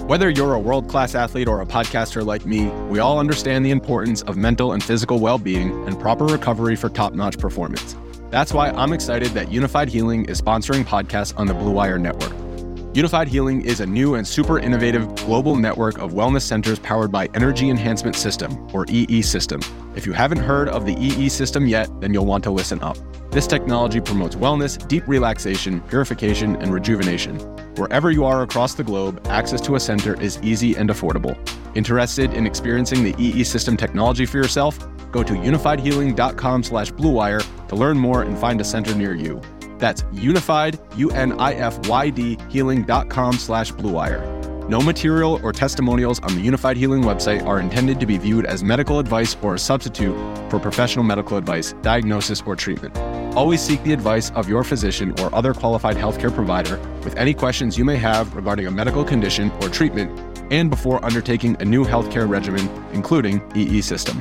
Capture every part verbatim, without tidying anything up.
Whether you're a world-class athlete or a podcaster like me, we all understand the importance of mental and physical well-being and proper recovery for top-notch performance. That's why I'm excited that Unified Healing is sponsoring podcasts on the Blue Wire Network. Unified Healing is a new and super innovative global network of wellness centers powered by Energy Enhancement System, or E E System. If you haven't heard of the E E System yet, then you'll want to listen up. This technology promotes wellness, deep relaxation, purification, and rejuvenation. Wherever you are across the globe, access to a center is easy and affordable. Interested in experiencing the E E System technology for yourself? Go to unified healing dot com slash blue wire to learn more and find a center near you. That's unified, U N I F Y D, healing dot com slash blue wire. No material or testimonials on the Unified Healing website are intended to be viewed as medical advice or a substitute for professional medical advice, diagnosis, or treatment. Always seek the advice of your physician or other qualified healthcare provider with any questions you may have regarding a medical condition or treatment and before undertaking a new healthcare regimen, including E E System.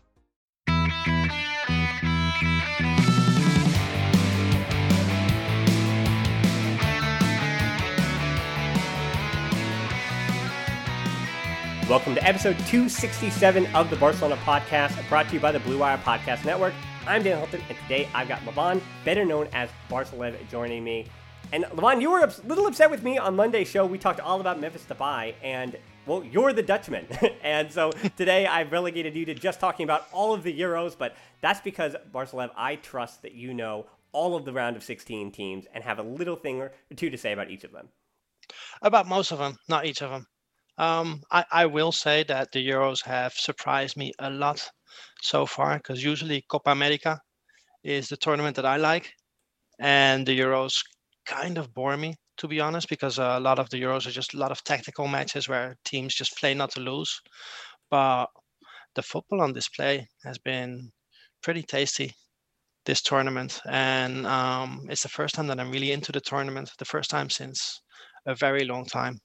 Welcome to episode two sixty-seven of the Barcelona Podcast, brought to you by the Blue Wire Podcast Network. I'm Dan Hilton, and today I've got Levon, better known as Barcelev, joining me. And Levon, you were a little upset with me on Monday's show. We talked all about Memphis Depay, and, well, you're the Dutchman. And so today I've relegated you to just talking about all of the Euros, but that's because, Barcelev, I trust that you know all of the round of sixteen teams and have a little thing or two to say about each of them. About most of them, not each of them. Um, I, I will say that the Euros have surprised me a lot so far, because usually Copa America is the tournament that I like, and the Euros kind of bore me, to be honest, because a lot of the Euros are just a lot of tactical matches where teams just play not to lose. But the football on display has been pretty tasty this tournament, and um, it's the first time that I'm really into the tournament, the first time since a very long time.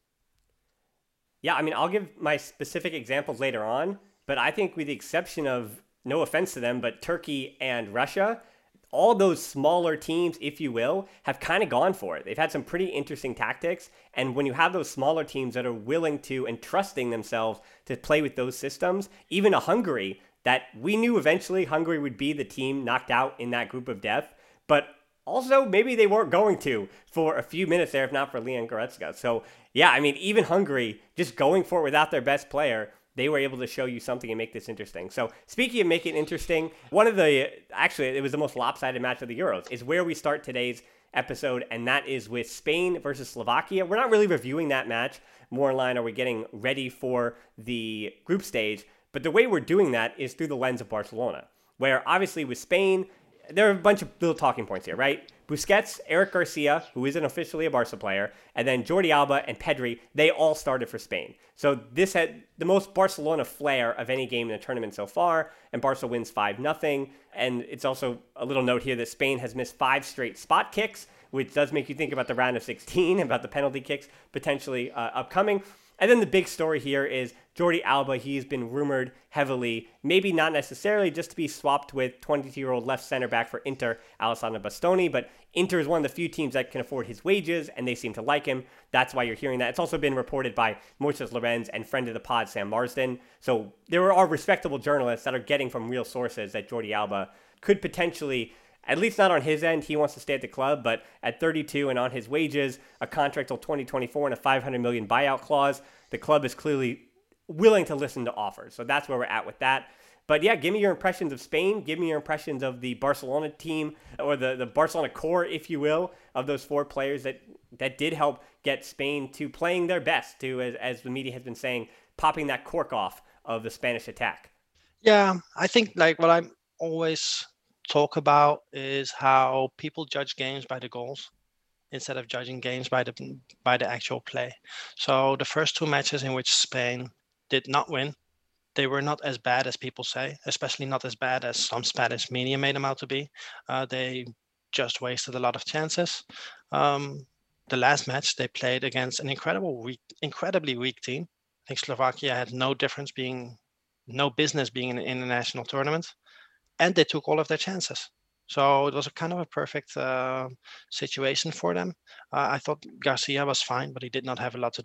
Yeah, I mean, I'll give my specific examples later on, but I think with the exception of, no offense to them, but Turkey and Russia, all those smaller teams, if you will, have kind of gone for it. They've had some pretty interesting tactics, and when you have those smaller teams that are willing to and trusting themselves to play with those systems, even a Hungary, that we knew eventually Hungary would be the team knocked out in that group of death, but also, maybe they weren't going to for a few minutes there, if not for Leon Goretzka. So, yeah, I mean, even Hungary, just going for it without their best player, they were able to show you something and make this interesting. So, speaking of making it interesting, one of the, actually, it was the most lopsided match of the Euros, is where we start today's episode, and that is with Spain versus Slovakia. We're not really reviewing that match. More in line, are we getting ready for the group stage? But the way we're doing that is through the lens of Barcelona, where obviously with Spain, there are a bunch of little talking points here, right? Busquets, Eric Garcia, who isn't officially a Barca player, and then Jordi Alba and Pedri, they all started for Spain. So this had the most Barcelona flair of any game in the tournament so far, and Barca wins five nothing. And it's also a little note here that Spain has missed five straight spot kicks, which does make you think about the round of sixteen, about the penalty kicks potentially uh, upcoming. And then the big story here is Jordi Alba. He's been rumored heavily, maybe not necessarily just to be swapped with twenty-two-year-old left center back for Inter, Alessandro Bastoni, but Inter is one of the few teams that can afford his wages, and they seem to like him. That's why you're hearing that. It's also been reported by Moises Lorenz and friend of the pod, Sam Marsden. So there are respectable journalists that are getting from real sources that Jordi Alba could potentially, at least not on his end, he wants to stay at the club, but at thirty-two and on his wages, a contract till twenty twenty-four and a five hundred million dollars buyout clause, the club is clearly willing to listen to offers. So that's where we're at with that. But yeah, give me your impressions of Spain. Give me your impressions of the Barcelona team, or the, the Barcelona core, if you will, of those four players that, that did help get Spain to playing their best, to, as, as the media has been saying, popping that cork off of the Spanish attack. Yeah, I think like what I always talk about is how people judge games by the goals instead of judging games by the by the actual play. So the first two matches in which Spain did not win, they were not as bad as people say, especially not as bad as some Spanish media made them out to be. Uh, they just wasted a lot of chances. Um, the last match they played against an incredible weak, incredibly weak team. I think Slovakia had no difference being, no business being in an international tournament, and they took all of their chances. So it was a kind of a perfect uh, situation for them. Uh, I thought Garcia was fine, but he did not have a lot to do.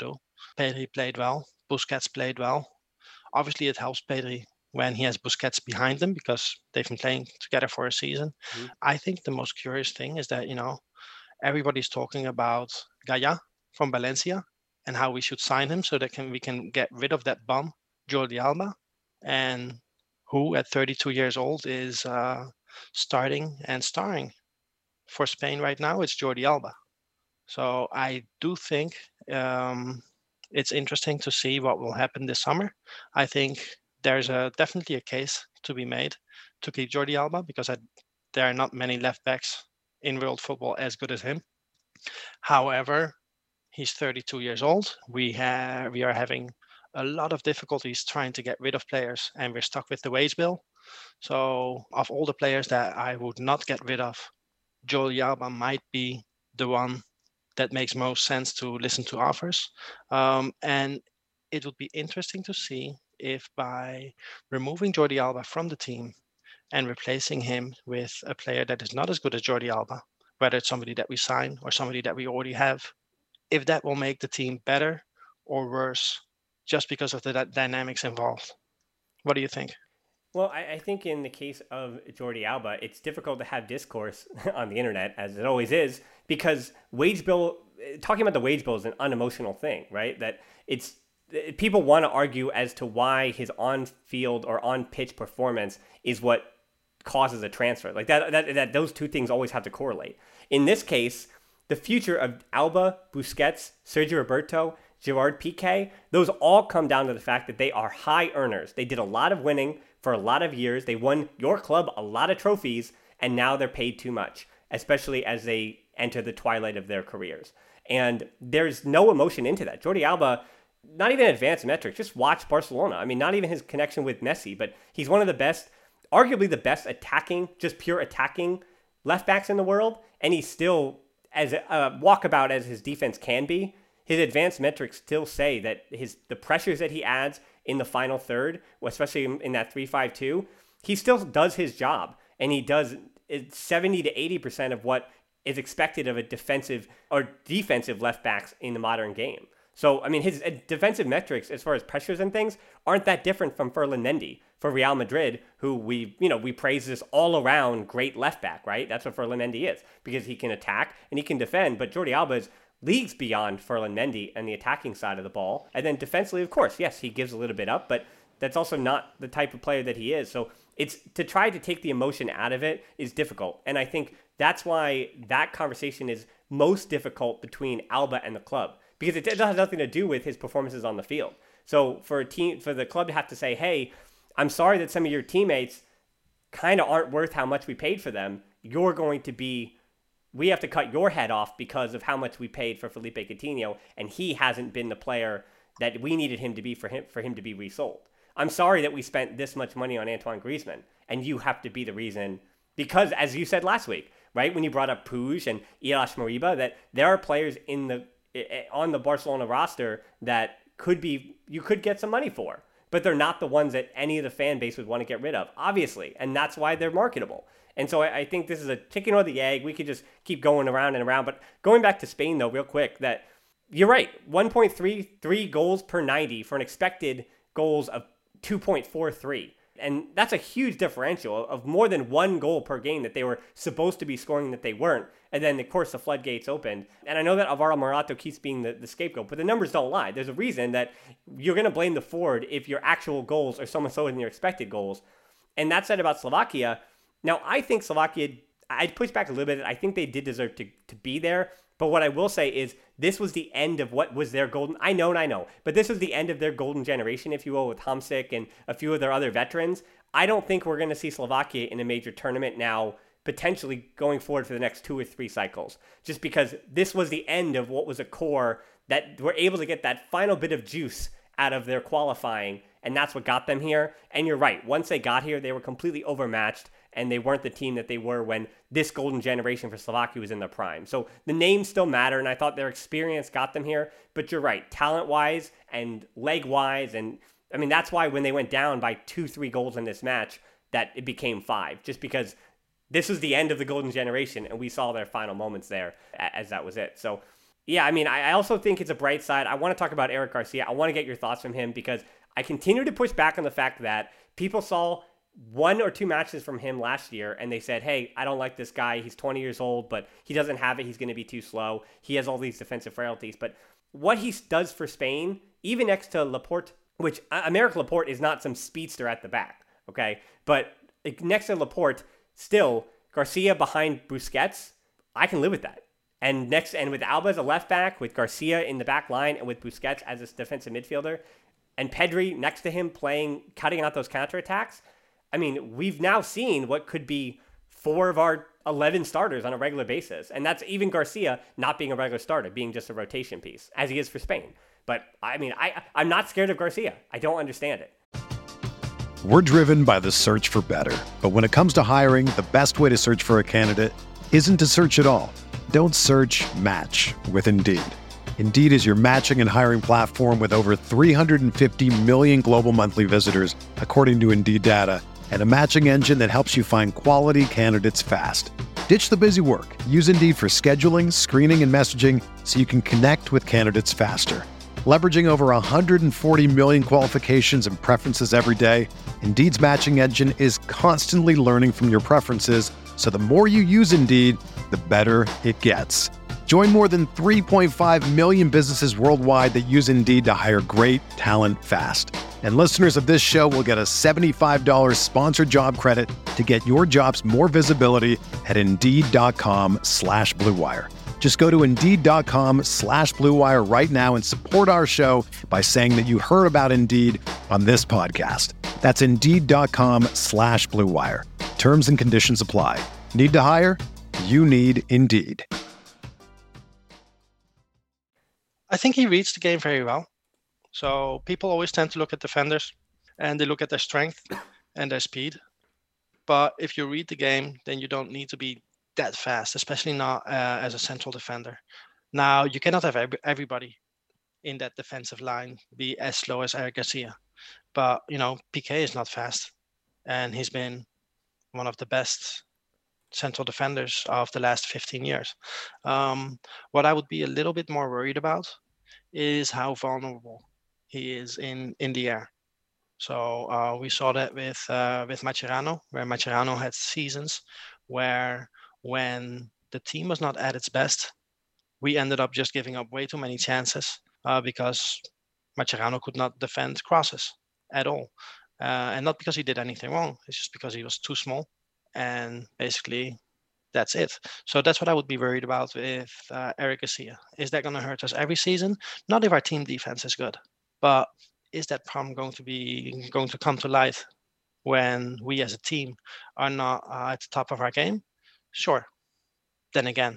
Pedri played well. Busquets played well. Obviously, it helps Pedri when he has Busquets behind them because they've been playing together for a season. Mm-hmm. I think the most curious thing is that, you know, everybody's talking about Gaya from Valencia and how we should sign him so that can, we can get rid of that bum, Jordi Alba, and who at thirty-two years old is uh, starting and starring for Spain right now. It's Jordi Alba. So I do think um, it's interesting to see what will happen this summer. I think there's a, definitely a case to be made to keep Jordi Alba because I, there are not many left backs in world football as good as him. However, he's thirty-two years old. We have we are having a lot of difficulties trying to get rid of players, and we're stuck with the wage bill. So, of all the players that I would not get rid of, Jordi Alba might be the one that makes most sense to listen to offers. Um, and it would be interesting to see if by removing Jordi Alba from the team and replacing him with a player that is not as good as Jordi Alba, whether it's somebody that we sign or somebody that we already have, if that will make the team better or worse just because of the d- dynamics involved. What do you think? Well, I, I think in the case of Jordi Alba, it's difficult to have discourse on the internet, as it always is, because wage bill, talking about the wage bill is an unemotional thing, right? That it's, people want to argue as to why his on-field or on-pitch performance is what causes a transfer. Like that, that, that those two things always have to correlate. In this case, the future of Alba, Busquets, Sergio Roberto, Gerard Piqué, those all come down to the fact that they are high earners. They did a lot of winning for a lot of years. They won your club a lot of trophies, and now they're paid too much, especially as they enter the twilight of their careers. And there's no emotion into that. Jordi Alba, not even advanced metrics, just watch Barcelona. I mean, not even his connection with Messi, but he's one of the best, arguably the best attacking, just pure attacking left backs in the world, and he's still as a uh, walkabout as his defense can be. His advanced metrics still say that his the pressures that he adds in the final third, especially in that three five two, he still does his job, and he does seventy to eighty percent of what is expected of a defensive or defensive left backs in the modern game. So, I mean, his defensive metrics as far as pressures and things aren't that different from Ferland Mendy for Real Madrid, who we, you know, we praise this all-around great left back, right? That's what Ferland Mendy is, because he can attack and he can defend, but Jordi Alba is leagues beyond Ferland Mendy and the attacking side of the ball. And then defensively, of course, yes, he gives a little bit up, but that's also not the type of player that he is. So it's to try to take the emotion out of it is difficult. And I think that's why that conversation is most difficult between Alba and the club, because it has nothing to do with his performances on the field. So for a team, for the club to have to say, hey, I'm sorry that some of your teammates kind of aren't worth how much we paid for them. You're going to be, we have to cut your head off because of how much we paid for Felipe Coutinho, and he hasn't been the player that we needed him to be for him for him to be resold. I'm sorry that we spent this much money on Antoine Griezmann, and you have to be the reason, because as you said last week, right, when you brought up Puig and Ilaix Moriba, that there are players in the on the Barcelona roster that could be, you could get some money for, but they're not the ones that any of the fan base would want to get rid of, obviously, and that's why they're marketable. And so I, I think this is a chicken or the egg. We could just keep going around and around. But going back to Spain, though, real quick, that you're right, one point three three goals per ninety for an expected goals of two point four three. And that's a huge differential of more than one goal per game that they were supposed to be scoring that they weren't. And then, of course, the floodgates opened. And I know that Alvaro Morata keeps being the, the scapegoat, but the numbers don't lie. There's a reason that you're going to blame the forward if your actual goals are so much lower than your expected goals. And that said about Slovakia, now I think Slovakia, I'd push back a little bit. I think they did deserve to, to be there. But what I will say is this was the end of what was their golden, I know and I know, but this was the end of their golden generation, if you will, with Hamsik and a few of their other veterans. I don't think we're going to see Slovakia in a major tournament now, potentially going forward for the next two or three cycles, just because this was the end of what was a core that were able to get that final bit of juice out of their qualifying, and that's what got them here. And you're right, once they got here, they were completely overmatched, and they weren't the team that they were when this golden generation for Slovakia was in their prime. So the names still matter, and I thought their experience got them here, but you're right, talent-wise and leg-wise, and I mean, that's why when they went down by two, three goals in this match, that it became five, just because this was the end of the golden generation, and we saw their final moments there as that was it. So Yeah, I mean, I also think it's a bright side. I want to talk about Eric Garcia. I want to get your thoughts from him because I continue to push back on the fact that people saw one or two matches from him last year and they said, hey, I don't like this guy. He's twenty years old, but he doesn't have it. He's going to be too slow. He has all these defensive frailties. But what he does for Spain, even next to Laporte, which Aymeric Laporte is not some speedster at the back, okay? But next to Laporte, still, Garcia behind Busquets, I can live with that. And next, and with Alba as a left back, with Garcia in the back line, and with Busquets as a defensive midfielder, and Pedri next to him playing, cutting out those counterattacks. I mean, we've now seen what could be four of our eleven starters on a regular basis. And that's even Garcia not being a regular starter, being just a rotation piece, as he is for Spain. But, I mean, I, I'm not scared of Garcia. I don't understand it. We're driven by the search for better. But when it comes to hiring, the best way to search for a candidate isn't to search at all. Don't search, match with Indeed. Indeed is your matching and hiring platform with over three hundred fifty million global monthly visitors, according to Indeed data, and a matching engine that helps you find quality candidates fast. Ditch the busy work. Use Indeed for scheduling, screening, and messaging so you can connect with candidates faster. Leveraging over one hundred forty million qualifications and preferences every day, Indeed's matching engine is constantly learning from your preferences, so the more you use Indeed, the better it gets. Join more than three point five million businesses worldwide that use Indeed to hire great talent fast. And listeners of this show will get a seventy-five dollars sponsored job credit to get your jobs more visibility at Indeed.com slash Blue Wire. Just go to Indeed.com slash Blue Wire right now and support our show by saying that you heard about Indeed on this podcast. That's Indeed.com slash Blue Wire. Terms and conditions apply. Need to hire? You need Indeed. I think he reads the game very well. So people always tend to look at defenders and they look at their strength and their speed. But if you read the game, then you don't need to be that fast, especially not uh, as a central defender. Now, you cannot have every, everybody in that defensive line be as slow as Eric Garcia. But, you know, Piqué is not fast. And he's been one of the best central defenders of the last fifteen years. Um, what I would be a little bit more worried about is how vulnerable he is in, in the air. So uh, we saw that with uh, with Mascherano, where Mascherano had seasons where when the team was not at its best, we ended up just giving up way too many chances uh, because Mascherano could not defend crosses at all. Uh, and not because he did anything wrong, it's just because he was too small. And basically, that's it. So that's what I would be worried about with uh, Eric Garcia. Is that going to hurt us every season? Not if our team defense is good, but is that problem going to be going to come to light when we as a team are not uh, at the top of our game? Sure. Then again,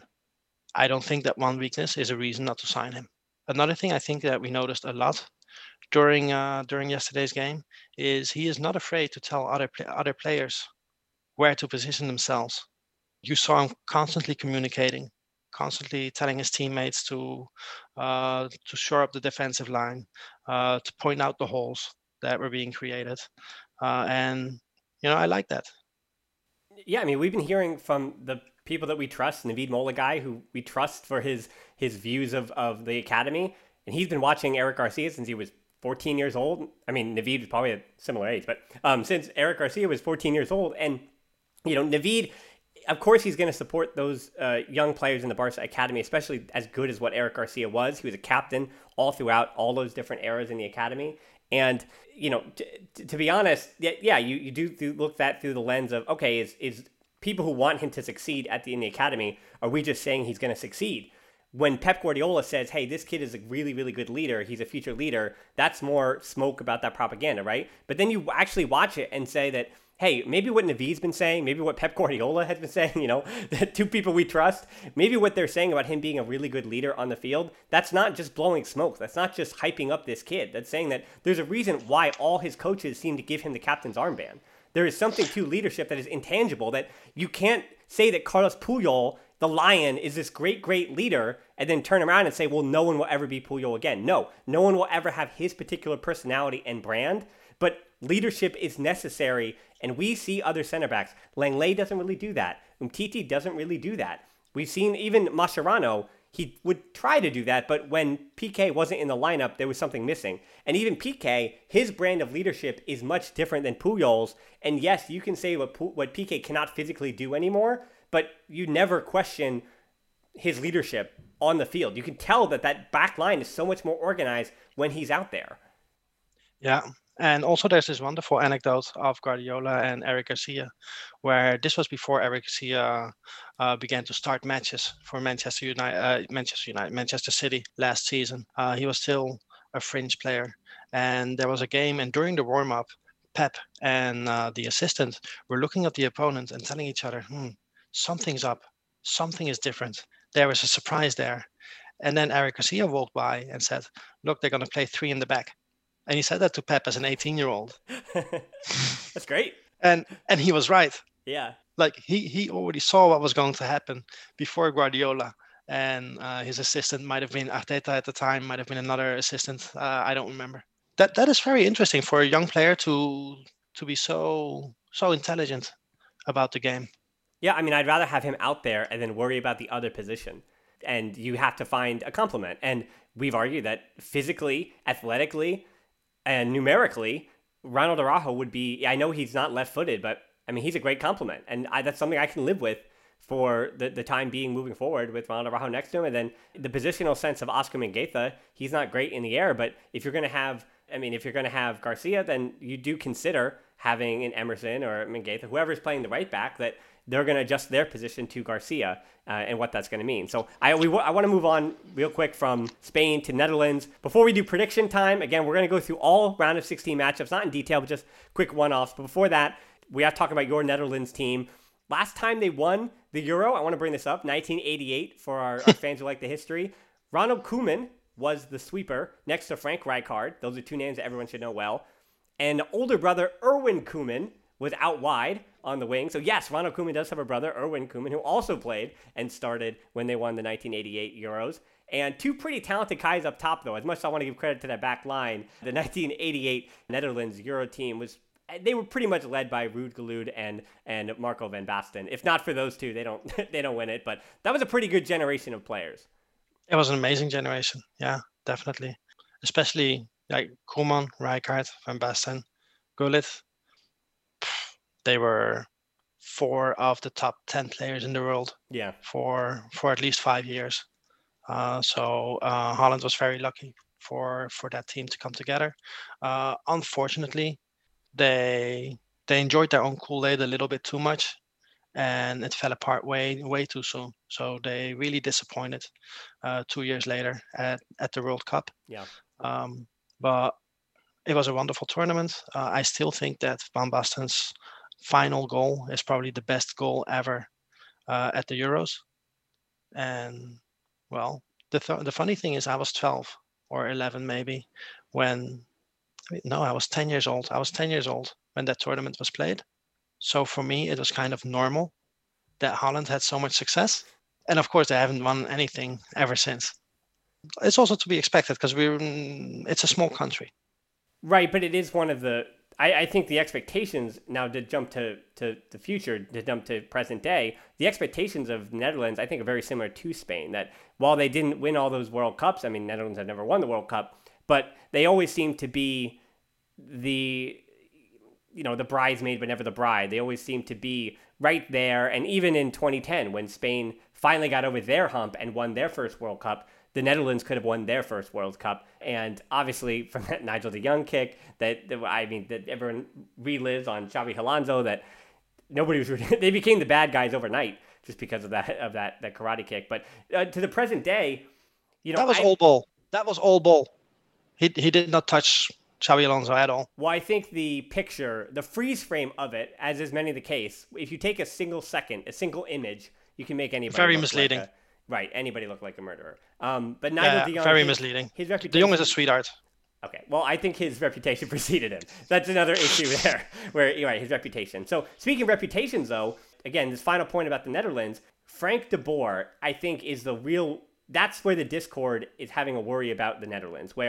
I don't think that one weakness is a reason not to sign him. Another thing I think that we noticed a lot during uh, during yesterday's game is he is not afraid to tell other other players where to position themselves. You saw him constantly communicating, constantly telling his teammates to uh, to shore up the defensive line, uh, to point out the holes that were being created. Uh, and, you know, I like that. Yeah, I mean, we've been hearing from the people that we trust, Navid Molagai, who we trust for his his views of, of the academy. And he's been watching Eric Garcia since he was fourteen years old. I mean, Navid was probably a similar age, but um, since Eric Garcia was fourteen years old. And, you know, Navid, of course, he's going to support those uh, young players in the Barca Academy, especially as good as what Eric Garcia was. He was a captain all throughout all those different eras in the academy. And, you know, t- to be honest, yeah, yeah you, you do, do look that through the lens of, okay, is is people who want him to succeed at the in the academy, are we just saying he's going to succeed? When Pep Guardiola says, hey, this kid is a really, really good leader, he's a future leader, that's more smoke about that propaganda, right? But then you actually watch it and say that, hey, maybe what Navid's been saying, maybe what Pep Guardiola has been saying, you know, the two people we trust, maybe what they're saying about him being a really good leader on the field, that's not just blowing smoke. That's not just hyping up this kid. That's saying that there's a reason why all his coaches seem to give him the captain's armband. There is something to leadership that is intangible, that you can't say that Carlos Puyol, the Lion, is this great, great leader and then turn around and say, well, no one will ever be Puyol again. No, no one will ever have his particular personality and brand, but leadership is necessary. And we see other center backs. Langley doesn't really do that. Umtiti doesn't really do that. We've seen even Mascherano, he would try to do that, but when P K wasn't in the lineup, there was something missing. And even P K, his brand of leadership is much different than Puyol's. And yes, you can say what what P K cannot physically do anymore, but you never question his leadership on the field. You can tell that that back line is so much more organized when he's out there. Yeah. And also there's this wonderful anecdote of Guardiola and Eric Garcia, where this was before Eric Garcia uh, began to start matches for Manchester United, uh, Manchester United, Manchester City last season. Uh, he was still a fringe player. And there was a game, and during the warm-up, Pep and uh, the assistant were looking at the opponent and telling each other, hmm, something's up. Something is different. There is a surprise there. And then Eric Garcia walked by and said, look, they're going to play three in the back. And he said that to Pep as an eighteen-year-old. That's great. And and he was right. Yeah. Like he he already saw what was going to happen before Guardiola. And uh, his assistant might have been Arteta at the time, might have been another assistant. Uh, I don't remember. That that is very interesting for a young player to to be so so intelligent about the game. Yeah, I mean, I'd rather have him out there and then worry about the other position. And you have to find a complement. And we've argued that physically, athletically, and numerically, Ronald Araujo would be, I know he's not left-footed, but I mean, he's a great complement. And I, that's something I can live with for the, the time being moving forward with Ronald Araujo next to him. And then the positional sense of Oscar Mingueza, he's not great in the air, but if you're going to have, I mean, if you're going to have Garcia, then you do consider having an Emerson or Mingueza, whoever's playing the right back, that they're going to adjust their position to Garcia uh, and what that's going to mean. So I we I want to move on real quick from Spain to Netherlands. Before we do prediction time, again, we're going to go through all round of sixteen matchups, not in detail, but just quick one-offs. But before that, we have to talk about your Netherlands team. Last time they won the Euro, I want to bring this up, nineteen eighty-eight, for our, our fans who like the history. Ronald Koeman was the sweeper next to Frank Rijkaard. Those are two names that everyone should know well. And older brother Erwin Koeman was out wide on the wing. So yes, Ronald Koeman does have a brother, Erwin Koeman, who also played and started when they won the nineteen eighty-eight Euros. And two pretty talented guys up top, though. As much as I want to give credit to that back line, the nineteen eighty-eight Netherlands Euro team was, they were pretty much led by Ruud Gullit and and Marco van Basten. If not for those two, they don't they don't win it. But that was a pretty good generation of players. It was an amazing generation. Yeah, definitely. Especially like Koeman, Rijkaard, Van Basten, Gullit. They were four of the top ten players in the world. Yeah. For for at least five years. Uh, so uh, Holland was very lucky for for that team to come together. Uh, unfortunately, they they enjoyed their own Kool-Aid a little bit too much, and it fell apart way way too soon. So they really disappointed uh, two years later at at the World Cup. Yeah. Um, but it was a wonderful tournament. Uh, I still think that Van Basten's final goal is probably the best goal ever uh, at the Euros. And well, the th- the funny thing is I was twelve or eleven maybe when, no, I was ten years old. I was ten years old when that tournament was played. So for me, it was kind of normal that Holland had so much success. And of course, they haven't won anything ever since. It's also to be expected because we're, it's a small country. Right, but it is one of the, I, I think the expectations now to jump to, to the future, to jump to present day, the expectations of Netherlands, I think, are very similar to Spain. That while they didn't win all those World Cups, I mean, Netherlands have never won the World Cup, but they always seem to be the, you know, the bridesmaid, but never the bride. They always seem to be right there. And even in twenty ten, when Spain finally got over their hump and won their first World Cup, the Netherlands could have won their first World Cup. And obviously from that Nigel de Jong kick that, that I mean, that everyone relives on Xavi Alonso, that nobody was, they became the bad guys overnight just because of that, of that, that karate kick. But uh, to the present day, you know, that was I, all ball. That was all ball. He, he did not touch Xavi Alonso at all. Well, I think the picture, the freeze frame of it, as is many the case, if you take a single second, a single image, you can make anybody very look misleading. Like a, right, anybody look like a murderer. Um, but Nigel yeah, de Jong, very his, misleading. His reputation, de Jong is a sweetheart. Okay, well, I think his reputation preceded him. That's another issue there, where you're right, his reputation. So speaking of reputations, though, again, this final point about the Netherlands, Frank de Boer, I think, is the real. That's where the discord is having a worry about the Netherlands, where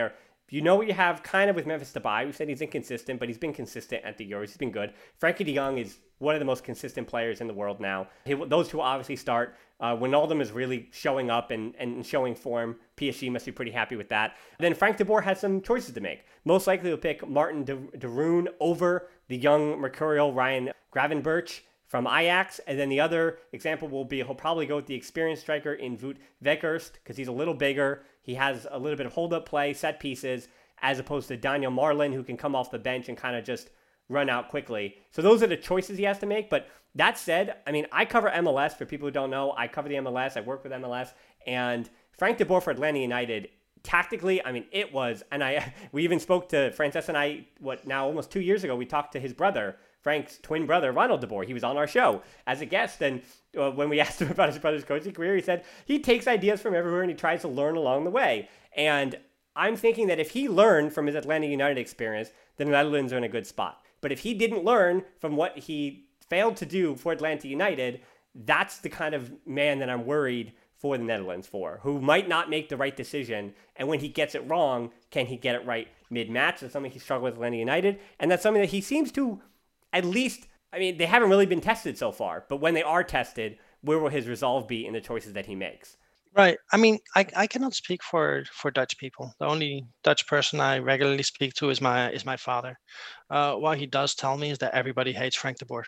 you know what you have kind of with Memphis Depay. We said he's inconsistent, but he's been consistent at the Euros. He's been good. Frankie de Jong is one of the most consistent players in the world now. He, those two obviously start. Uh, Wijnaldum is really showing up and, and showing form. P S G must be pretty happy with that. Then Frank de Boer has some choices to make. Most likely he'll pick Martin de, de Roon over the young mercurial Ryan Gravenberch from Ajax. And then the other example will be he'll probably go with the experienced striker in Wout Weghorst because he's a little bigger. He has a little bit of hold-up play, set pieces, as opposed to Daniel Marlin, who can come off the bench and kind of just run out quickly. So those are the choices he has to make. But that said, I mean, I cover M L S. For people who don't know, I cover the M L S. I work with M L S. And Frank de Boer for Atlanta United, tactically, I mean, it was, and I we even spoke to Frances and I, what, now almost two years ago, we talked to his brother, Frank's twin brother, Ronald de Boer. He was on our show as a guest. And uh, when we asked him about his brother's coaching career, he said he takes ideas from everywhere and he tries to learn along the way. And I'm thinking that if he learned from his Atlanta United experience, then the Netherlands are in a good spot. But if he didn't learn from what he failed to do for Atlanta United, that's the kind of man that I'm worried for the Netherlands for, who might not make the right decision. And when he gets it wrong, can he get it right mid-match? That's something he struggled with Atlanta United. And that's something that he seems to, at least, I mean, they haven't really been tested so far. But when they are tested, where will his resolve be in the choices that he makes? Right. I mean, I, I cannot speak for, for Dutch people. The only Dutch person I regularly speak to is my is my father. Uh, what he does tell me is that everybody hates Frank de Boer.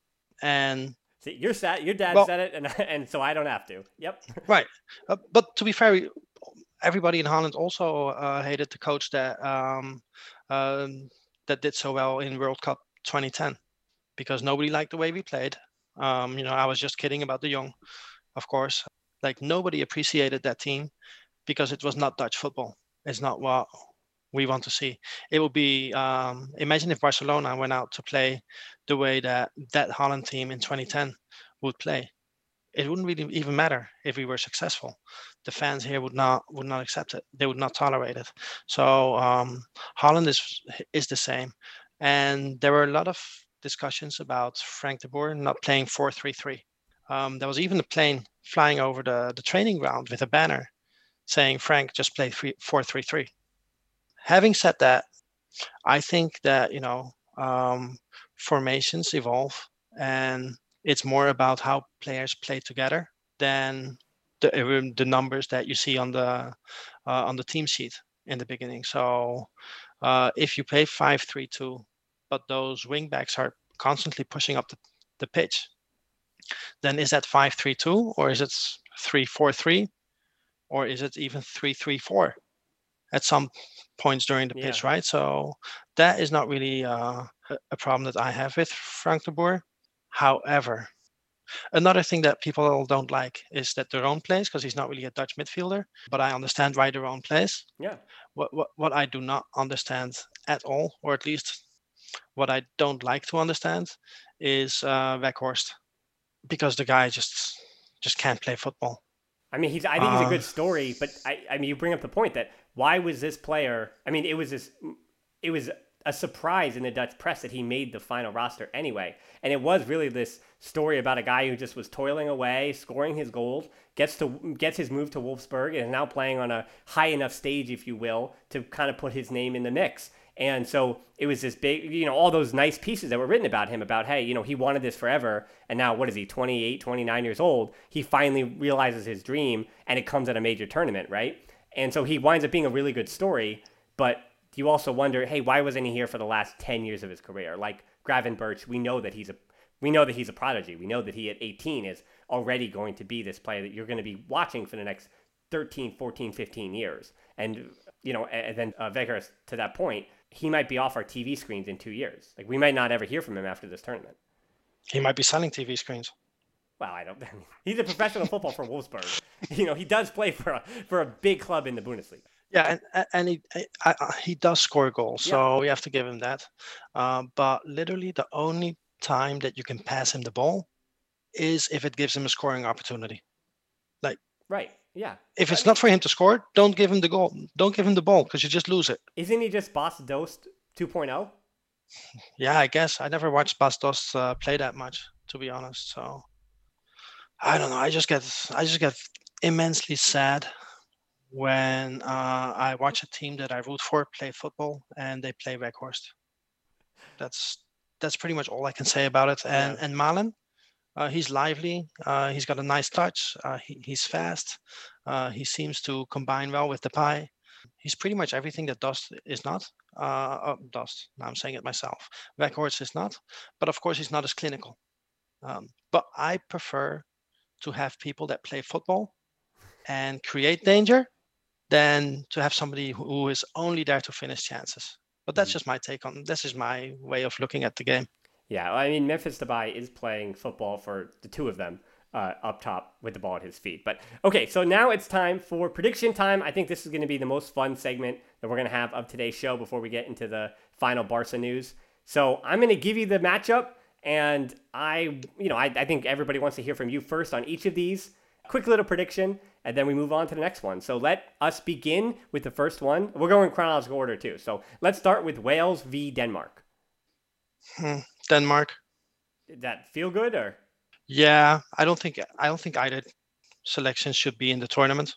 And See, your sad, your dad well, said it, and and so I don't have to. Yep. Right. Uh, but to be fair, everybody in Holland also uh, hated the coach that um, um, that did so well in World Cup twenty ten, because nobody liked the way we played. Um, you know, I was just kidding about de Jong, of course. Like, nobody appreciated that team because it was not Dutch football. It's not what we want to see. It would be, um, imagine if Barcelona went out to play the way that that Holland team in twenty ten would play. It wouldn't really even matter if we were successful. The fans here would not would not accept it. They would not tolerate it. So um, Holland is is the same. And there were a lot of discussions about Frank de Boer not playing four three three. Um, there was even a plane flying over the, the training ground with a banner saying, Frank, just play four three three. Having said that, I think that, you know, um, formations evolve, and it's more about how players play together than the, the numbers that you see on the uh, on the team sheet in the beginning. So uh, if you play five three two, but those wing backs are constantly pushing up the, the pitch, then is that five three two, or is it three four three, or is it even three three four at some points during the pitch, yeah. Right? So that is not really uh, a problem that I have with Frank de Boer. However, another thing that people don't like is that De Roon plays, because he's not really a Dutch midfielder, but I understand why De Roon plays. Yeah. What, what, what I do not understand at all, or at least what I don't like to understand, is uh, Weghorst. Because the guy just just can't play football. I mean, he's. I think he's a good story, but I, I mean, you bring up the point that why was this player? I mean, it was this. It was a surprise in the Dutch press that he made the final roster anyway, and it was really this story about a guy who just was toiling away, scoring his goals, gets to gets his move to Wolfsburg, and is now playing on a high enough stage, if you will, to kind of put his name in the mix. And so it was this big, you know, all those nice pieces that were written about him about, hey, you know, he wanted this forever. And now, what is he, twenty-eight, twenty-nine years old? He finally realizes his dream, and it comes at a major tournament, right? And so he winds up being a really good story. But you also wonder, hey, why wasn't he here for the last ten years of his career? Like Gravenberch, we know that he's a we know that he's a prodigy. We know that he at eighteen is already going to be this player that you're going to be watching for the next thirteen, fourteen, fifteen years. And, you know, and then uh, Weghorst, to that point, he might be off our T V screens in two years. Like, we might not ever hear from him after this tournament. He might be selling T V screens. Well, I don't. I mean, he's a professional football for Wolfsburg. You know, he does play for a for a big club in the Bundesliga. Yeah, and and he I, I, he does score goals, yeah. So we have to give him that. Um, but literally, the only time that you can pass him the ball is if it gives him a scoring opportunity. Like, right. Yeah. If it's not for him to score, don't give him the goal. Don't give him the ball, because you just lose it. Isn't he just Bas Dost two point oh? Yeah, I guess. I never watched Bas Dost uh, play that much, to be honest. So I don't know. I just get I just get immensely sad when uh, I watch a team that I root for play football and they play Weghorst. That's that's pretty much all I can say about it. And Yeah. and Malen, uh, he's lively. Uh, he's got a nice touch. Uh, he, he's fast. Uh, he seems to combine well with Depay. He's pretty much everything that Dust is not. Uh, oh, Dust. Now I'm saying it myself. Weghorst is not, but of course he's not as clinical. Um, but I prefer to have people that play football and create danger than to have somebody who is only there to finish chances. But that's Mhm. just my take on. This is my way of looking at the game. Yeah, I mean, Memphis Depay is playing football for the two of them uh, up top with the ball at his feet. But okay, so now it's time for prediction time. I think this is going to be the most fun segment that we're going to have of today's show before we get into the final Barca news. So I'm going to give you the matchup, and I, you know, I, I think everybody wants to hear from you first on each of these. Quick little prediction, and then we move on to the next one. So let us begin with the first one. We're going in chronological order too. So let's start with Wales v Denmark. Hmm. Denmark. Did that feel good or? Yeah, I don't think I don't think either selection should be in the tournament.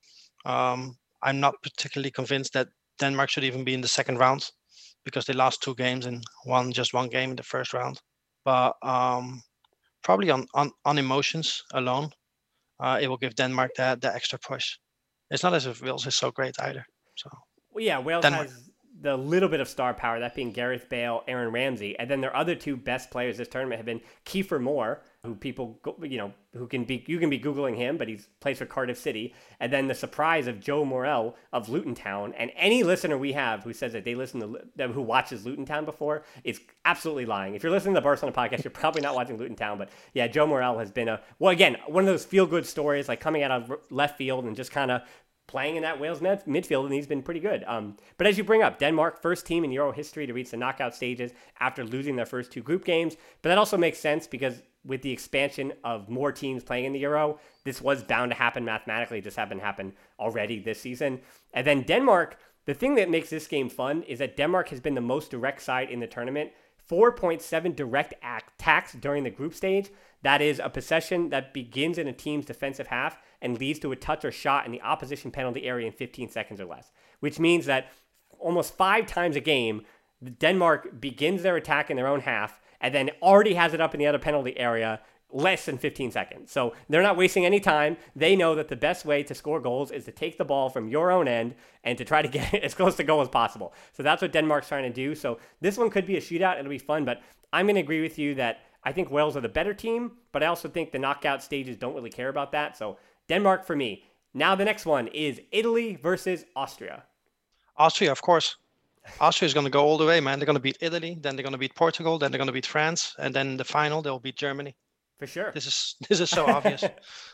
Um, I'm not particularly convinced that Denmark should even be in the second round because they lost two games and won just one game in the first round. But um, probably on, on on emotions alone, uh, it will give Denmark that the extra push. It's not as if Wales is so great either. So Well, yeah, Wales Denmark. has the little bit of star power, that being Gareth Bale, Aaron Ramsey, and then their other two best players this tournament have been Kiefer Moore, who people, go- you know, who can be, you can be Googling him, but he's plays for Cardiff City, and then the surprise of Joe Morel of Luton Town. And any listener we have who says that they listen to, that who watches Luton Town before is absolutely lying. If you're listening to the Barcelona podcast, you're probably not watching Luton Town, but yeah, Joe Morel has been a, well, again, one of those feel-good stories, like coming out of left field and just kind of playing in that Wales med- midfield, and he's been pretty good. Um, but as you bring up, Denmark, first team in Euro history to reach the knockout stages after losing their first two group games. But that also makes sense because with the expansion of more teams playing in the Euro, this was bound to happen mathematically. It just happened to happen already this season. And then Denmark, the thing that makes this game fun is that Denmark has been the most direct side in the tournament. four point seven direct attacks during the group stage. That is a possession that begins in a team's defensive half and leads to a touch or shot in the opposition penalty area in fifteen seconds or less, which means that almost five times a game, Denmark begins their attack in their own half and then already has it up in the other penalty area less than fifteen seconds. So they're not wasting any time. They know that the best way to score goals is to take the ball from your own end and to try to get it as close to goal as possible. So that's what Denmark's trying to do. So this one could be a shootout. It'll be fun, but I'm going to agree with you that I think Wales are the better team, but I also think the knockout stages don't really care about that. So Denmark for me. Now the next one is Italy versus Austria. Austria, of course. Austria is going to go all the way, man. They're going to beat Italy, then they're going to beat Portugal, then they're going to beat France, and then in the final they'll beat Germany. For sure. This is this is so obvious.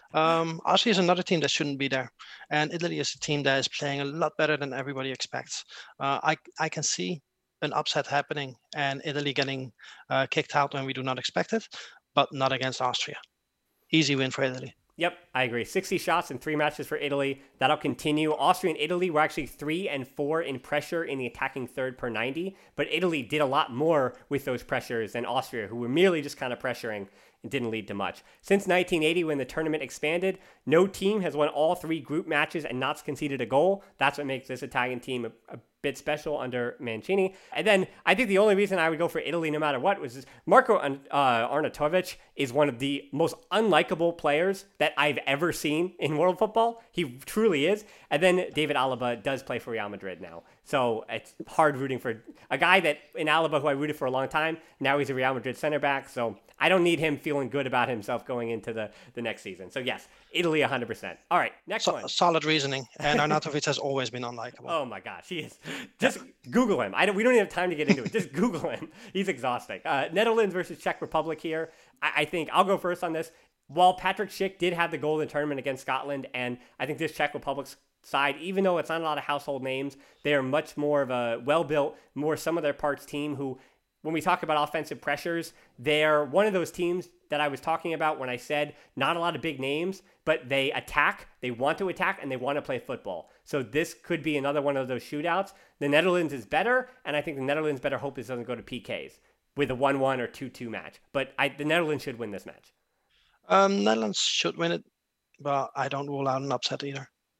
Um, Austria is another team that shouldn't be there, and Italy is a team that is playing a lot better than everybody expects. Uh, I I can see an upset happening and Italy getting uh, kicked out when we do not expect it, but not against Austria. Easy win for Italy. Yep, I agree. sixty shots in three matches for Italy. That'll continue. Austria and Italy were actually three and four in pressure in the attacking third per ninety, but Italy did a lot more with those pressures than Austria, who were merely just kind of pressuring and didn't lead to much. Since nineteen eighty, when the tournament expanded, no team has won all three group matches and not conceded a goal. That's what makes this Italian team a, a bit special under Mancini. And then I think the only reason I would go for Italy no matter what was this, Marco uh, Arnautovic is one of the most unlikable players that I've ever seen in world football. He truly is. And then David Alaba does play for Real Madrid now. So it's hard rooting for a guy that in Alaba who I rooted for a long time. Now he's a Real Madrid center back. So I don't need him feeling good about himself going into the, the next season. So yes, Italy one hundred percent. All right, next So, one. solid reasoning. And Arnautovic has always been unlikable. Oh my gosh, he is. Just Google him. I don't, we don't even have time to get into it. Just Google him. He's exhausting. Uh, Netherlands versus Czech Republic here. I, I think I'll go first on this. While Patrick Schick did have the goal in the tournament against Scotland, and I think this Czech Republic's side, even though it's not a lot of household names, they are much more of a well-built, more sum of their parts team who, when we talk about offensive pressures, they're one of those teams that I was talking about when I said not a lot of big names, but they attack, they want to attack, and they want to play football. So this could be another one of those shootouts. The Netherlands is better, and I think the Netherlands better hope this doesn't go to P Ks with a one one or two two match. But I, the Netherlands should win this match. Um, Netherlands should win it, but I don't rule out an upset either.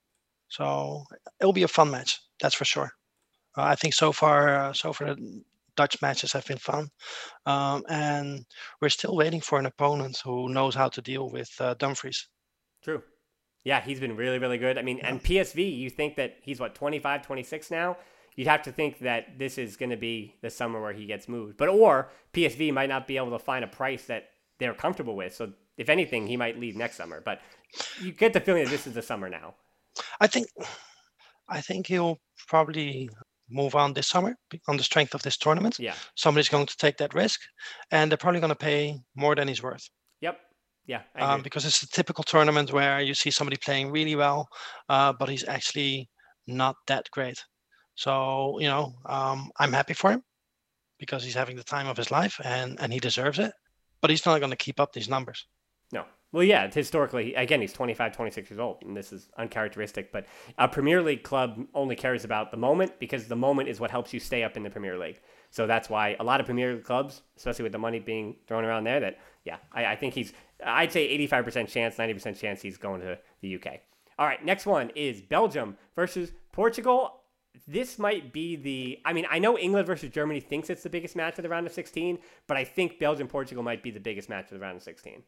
So it'll be a fun match, that's for sure. Uh, I think so far, uh, so far the Dutch matches have been fun, um, and we're still waiting for an opponent who knows how to deal with uh, Dumfries. True. Yeah, he's been really, really good. I mean, yeah. And P S V, you think that he's, what, twenty-five, twenty-six now? You'd have to think that this is going to be the summer where he gets moved. But or P S V might not be able to find a price that they're comfortable with. So if anything, he might leave next summer. But you get the feeling that this is the summer now. I think, I think he'll probably move on this summer on the strength of this tournament. Yeah. Somebody's going to take that risk, and they're probably going to pay more than he's worth. Yep. Yeah, um, because it's a typical tournament where you see somebody playing really well, uh, but he's actually not that great. So, you know, um, I'm happy for him because he's having the time of his life and, and he deserves it, but he's not going to keep up these numbers. No. Well, yeah, historically, again, he's twenty-five, twenty-six years old, and this is uncharacteristic, but a Premier League club only cares about the moment because the moment is what helps you stay up in the Premier League. So that's why a lot of Premier League clubs, especially with the money being thrown around there, that, yeah, I, I think he's, I'd say eighty-five percent chance, ninety percent chance he's going to the U K. All right, next one is Belgium versus Portugal. This might be the, I mean, I know England versus Germany thinks it's the biggest match of the round of sixteen, but I think Belgium-Portugal might be the biggest match of the round of sixteen.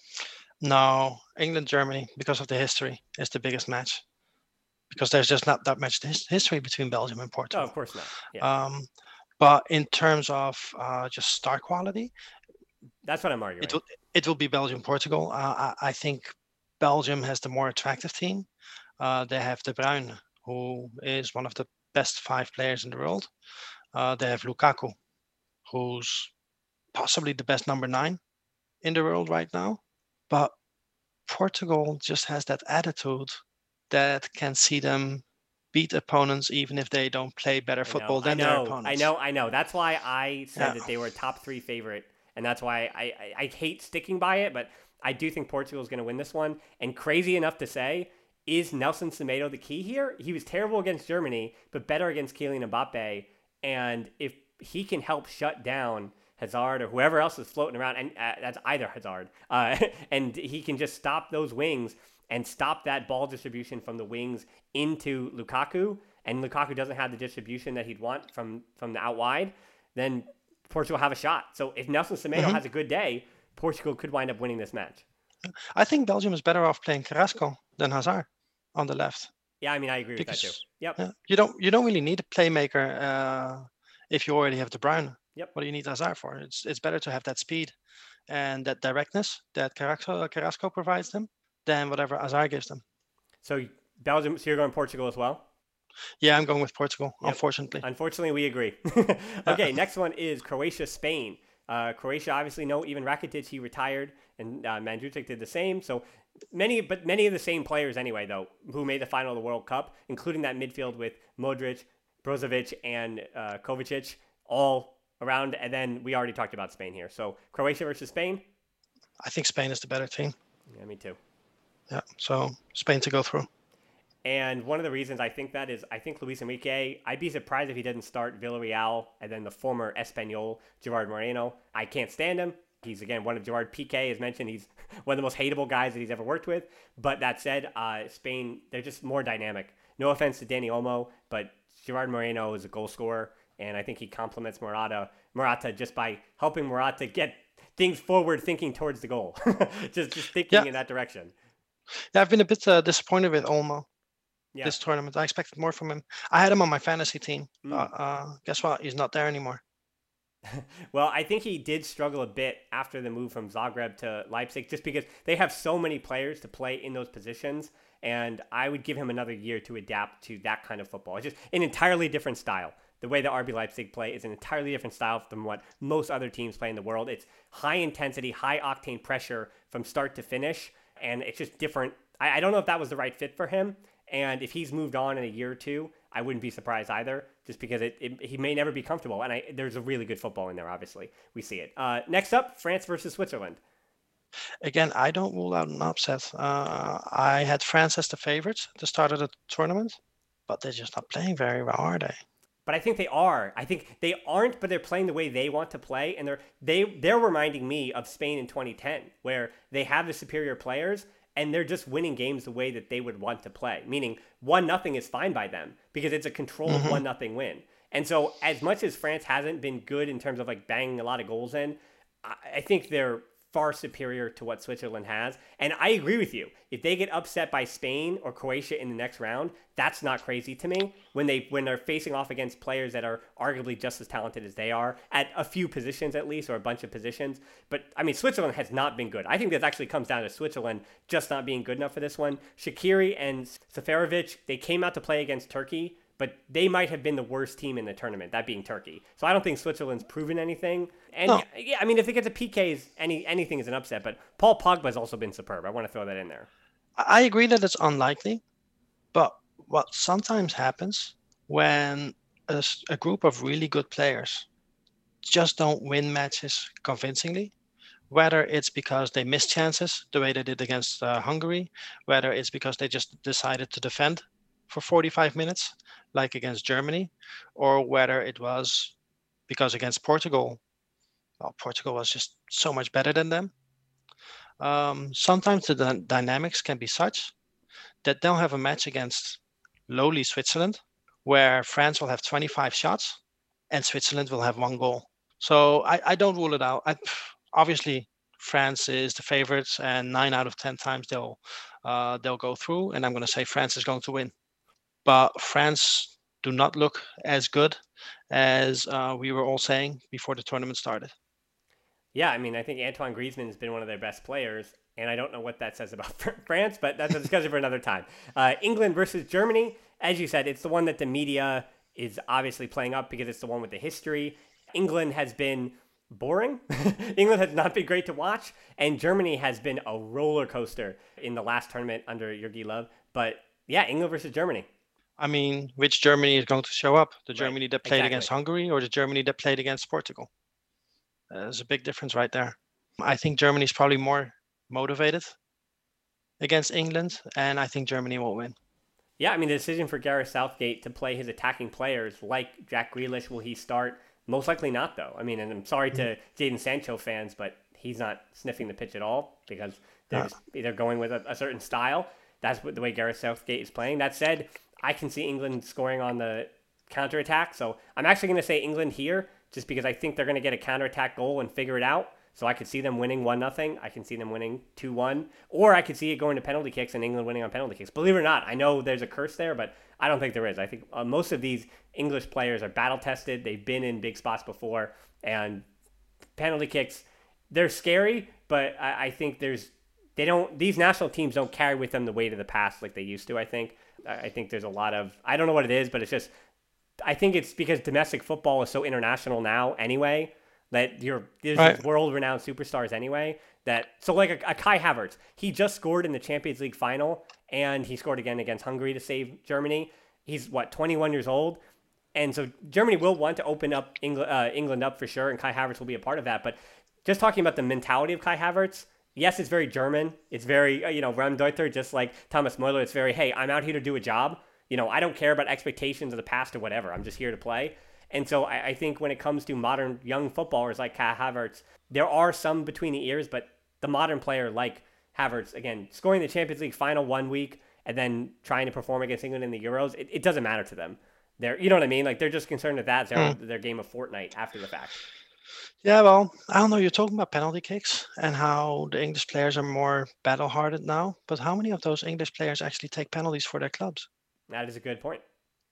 No, England-Germany, because of the history, is the biggest match. Because there's just not that much history between Belgium and Portugal. Oh, of course not. Yeah. Um, but in terms of uh, just star quality, that's what I'm arguing. It will, it will be Belgium-Portugal. Uh, I, I think Belgium has the more attractive team. Uh, they have De Bruyne, who is one of the best five players in the world. Uh, they have Lukaku, who's possibly the best number nine in the world right now. But Portugal just has that attitude that can see them beat opponents even if they don't play better football know, than I know, their opponents. I know, I know. That's why I said yeah. that they were a top three favorite. And that's why I, I, I hate sticking by it, but I do think Portugal is going to win this one. And crazy enough to say, is Nelson Semedo the key here? He was terrible against Germany, but better against Kylian Mbappe. And if he can help shut down Hazard or whoever else is floating around, and uh, that's either Hazard, uh, and he can just stop those wings and stop that ball distribution from the wings into Lukaku, and Lukaku doesn't have the distribution that he'd want from, from the out wide, then Portugal have a shot. So if Nelson Semedo mm-hmm. has a good day, Portugal could wind up winning this match. I think Belgium is better off playing Carrasco than Hazard on the left. Yeah, I mean, I agree because, with that too. Yep. Yeah, you don't you don't really need a playmaker uh, if you already have De Bruyne. Yep. What do you need Hazard for? It's it's better to have that speed and that directness that Carrasco, Carrasco provides them than whatever Hazard gives them. So Belgium, so you're going Portugal as well? Yeah, I'm going with Portugal, yep. unfortunately. Unfortunately, we agree. Okay, next one is Croatia, Spain. Uh, Croatia, obviously, no, even Rakitic, he retired, and uh, Mandzukic did the same. So many, but many of the same players anyway, though, who made the final of the World Cup, including that midfield with Modric, Brozovic, and uh, Kovacic, all around. And then we already talked about Spain here. So Croatia versus Spain? I think Spain is the better team. Yeah, me too. Yeah, so Spain to go through. And one of the reasons I think that is I think Luis Enrique, I'd be surprised if he didn't start Villarreal and then the former Espanyol, Gerard Moreno. I can't stand him. He's, again, one of Gerard Piqué, as mentioned. He's one of the most hateable guys that he's ever worked with. But that said, uh, Spain, they're just more dynamic. No offense to Dani Olmo, but Gerard Moreno is a goal scorer, and I think he complements Morata, Morata just by helping Morata get things forward, thinking towards the goal. just, just thinking yeah. in that direction. Yeah, I've been a bit uh, disappointed with Olmo. Yeah. This tournament. I expected more from him. I had him on my fantasy team. Mm. Uh, uh, guess what? He's not there anymore. Well, I think he did struggle a bit after the move from Zagreb to Leipzig, just because they have so many players to play in those positions, and I would give him another year to adapt to that kind of football. It's just an entirely different style. The way the R B Leipzig play is an entirely different style from what most other teams play in the world. It's high intensity, high octane pressure from start to finish, and it's just different. I, I don't know if that was the right fit for him. And if he's moved on in a year or two, I wouldn't be surprised either, just because it, it he may never be comfortable. And I, there's a really good football in there, obviously. We see it. Uh, next up, France versus Switzerland. Again, I don't rule out an upset. Uh, I had France as the favorites at the start of the tournament, but they're just not playing very well, are they? But I think they are. I think they aren't, but they're playing the way they want to play. And they're they, they're reminding me of Spain in twenty ten, where they have the superior players, and they're just winning games the way that they would want to play. Meaning one nothing is fine by them because it's a controlled mm-hmm. one nothing win. And so as much as France hasn't been good in terms of like banging a lot of goals in, I think they're far superior to what Switzerland has. And I agree with you. If they get upset by Spain or Croatia in the next round, that's not crazy to me. When they when they're facing off against players that are arguably just as talented as they are at a few positions at least, or a bunch of positions. But I mean, Switzerland has not been good. I think this actually comes down to Switzerland just not being good enough for this one. Shaqiri and Seferovic, they came out to play against Turkey, but they might have been the worst team in the tournament, that being Turkey. So I don't think Switzerland's proven anything. And no. yeah, I mean, if it gets a P Ks, any anything is an upset. But Paul Pogba's also been superb. I want to throw that in there. I agree that it's unlikely, but what sometimes happens when a, a group of really good players just don't win matches convincingly, whether it's because they missed chances the way they did against uh, Hungary, whether it's because they just decided to defend for forty-five minutes, like against Germany, or whether it was because against Portugal, well, Portugal was just so much better than them. Um, sometimes the d- dynamics can be such that they'll have a match against lowly Switzerland, where France will have twenty-five shots and Switzerland will have one goal. So I, I don't rule it out. I, obviously, France is the favorites, and nine out of ten times they'll uh, they'll go through, and I'm going to say France is going to win. But France do not look as good as uh, we were all saying before the tournament started. Yeah, I mean, I think Antoine Griezmann has been one of their best players, and I don't know what that says about France, but that's a discussion for another time. Uh, England versus Germany, as you said, it's the one that the media is obviously playing up because it's the one with the history. England has been boring. England has not been great to watch, and Germany has been a roller coaster in the last tournament under Jogi Löw. But yeah, England versus Germany. I mean, which Germany is going to show up? The Germany right, that played exactly. against Hungary or the Germany that played against Portugal? Uh, there's a big difference right there. I think Germany is probably more motivated against England, and I think Germany will win. Yeah, I mean, the decision for Gareth Southgate to play his attacking players like Jack Grealish, will he start? Most likely not, though. I mean, and I'm sorry to Jadon Sancho fans, but he's not sniffing the pitch at all because they're, just, they're going with a, a certain style. That's what, the way Gareth Southgate is playing. That said, I can see England scoring on the counterattack. So I'm actually going to say England here just because I think they're going to get a counterattack goal and figure it out. So I could see them winning one nothing. I can see them winning two one. Or I could see it going to penalty kicks and England winning on penalty kicks. Believe it or not, I know there's a curse there, but I don't think there is. I think uh, most of these English players are battle-tested. They've been in big spots before. And penalty kicks, they're scary, but I, I think there's they don't. These national teams don't carry with them the weight of the past like they used to, I think. I think there's a lot of, I don't know what it is, but it's just, I think it's because domestic football is so international now anyway, that you're, there's right. world-renowned superstars anyway, that, so like a, a Kai Havertz, he just scored in the Champions League final, and he scored again against Hungary to save Germany. He's, what, twenty-one years old? And so Germany will want to open up England, uh, England up for sure, and Kai Havertz will be a part of that. But just talking about the mentality of Kai Havertz, yes, it's very German. It's very, you know, Raumdeuter, just like Thomas Müller. It's very, hey, I'm out here to do a job. You know, I don't care about expectations of the past or whatever. I'm just here to play. And so I, I think when it comes to modern young footballers like Kai Havertz, there are some between the ears, but the modern player like Havertz, again, scoring the Champions League final one week and then trying to perform against England in the Euros, it, it doesn't matter to them. They're, you know what I mean? Like, they're just concerned with that. They're mm. their game of Fortnite after the fact. Yeah, well, I don't know. You're talking about penalty kicks and how the English players are more battle-hardened now. But how many of those English players actually take penalties for their clubs? That is a good point.